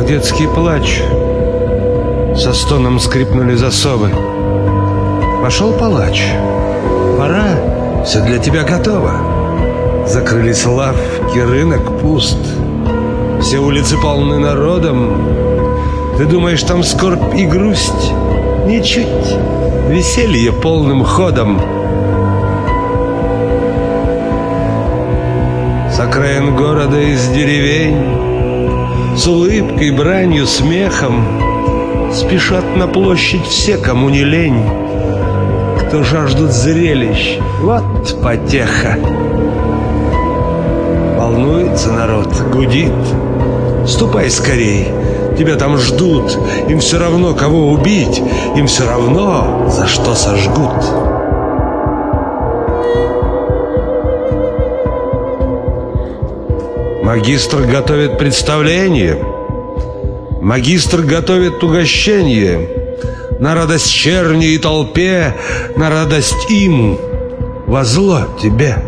детский плач. Со стоном скрипнули засовы. Пошел палач. Пора, все для тебя готово. Закрылись лавки, рынок пуст. Все улицы полны народом. Ты думаешь, там скорбь и грусть? Ничуть. Веселье полным ходом. С окраин города, из деревень, с улыбкой, бранью, смехом спешат на площадь все, кому не лень, кто жаждут зрелищ. Вот потеха. Волнуется народ, гудит. Ступай скорей, тебя там ждут. Им все равно, кого убить, им все равно, за что сожгут. Магистр готовит представление. Магистр готовит угощение. На радость черни и толпе, на радость им, во зло тебе.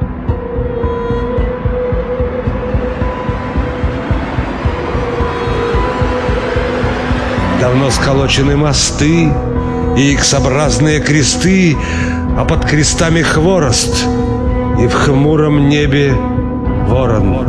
Давно сколочены мосты и иксообразные кресты, а под крестами хворост, и в хмуром небе ворон.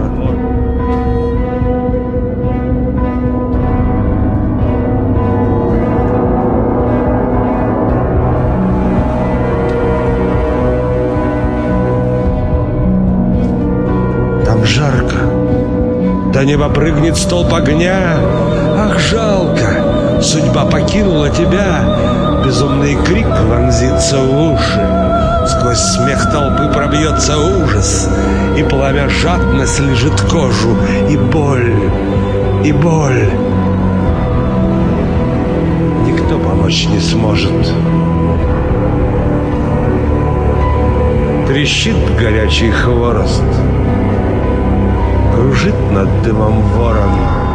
Там жарко, до неба прыгнет столб огня. Ах, жалко, судьба покинула тебя. Безумный крик вонзится в уши. Сквозь смех толпы пробьется ужас, и пламя жадно слежит кожу. И боль, и боль. Никто помочь не сможет. Трещит горячий хворост, кружит над дымом ворон.